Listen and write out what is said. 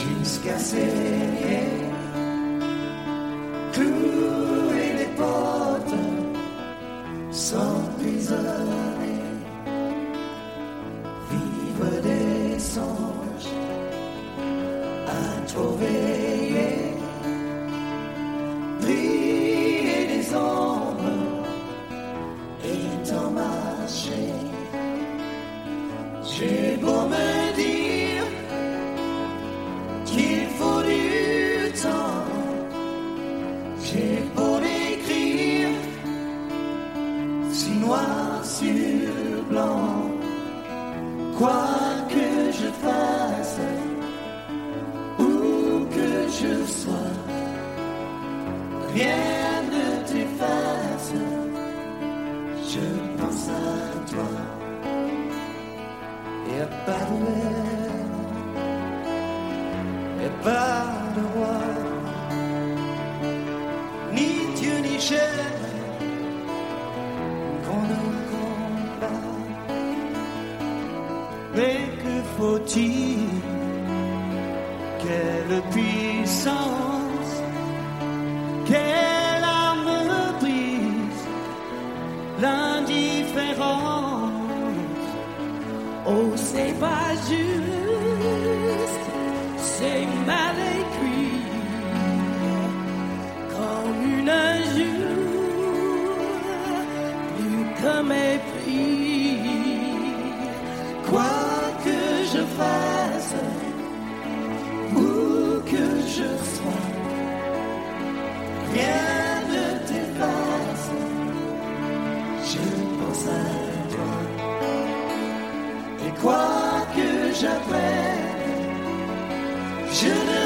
jusqu'à saigner, clouer les portes, s'emprisonner, vivre des songes à trop veiller, briller des ombres et t'en marcher. J'ai beau me dire qu'il faut du temps, j'ai beau l'écrire si noir sur blanc, quoi que je fasse, où que je sois, rien ne t'efface, je pense à toi. Y'a pas de mer, y'a pas de roi, ni Dieu ni chair qu'on ne combat. Mais que faut-il, quelle puissance, quelle arme brise l'indifférence. Oh, c'est pas juste, c'est mal écrit, comme une injure, plus qu'un mépris. Quoi que je fasse, où que je sois, rien ne t'efface, je pense à toi. Et quoi que j'apprenne, je ne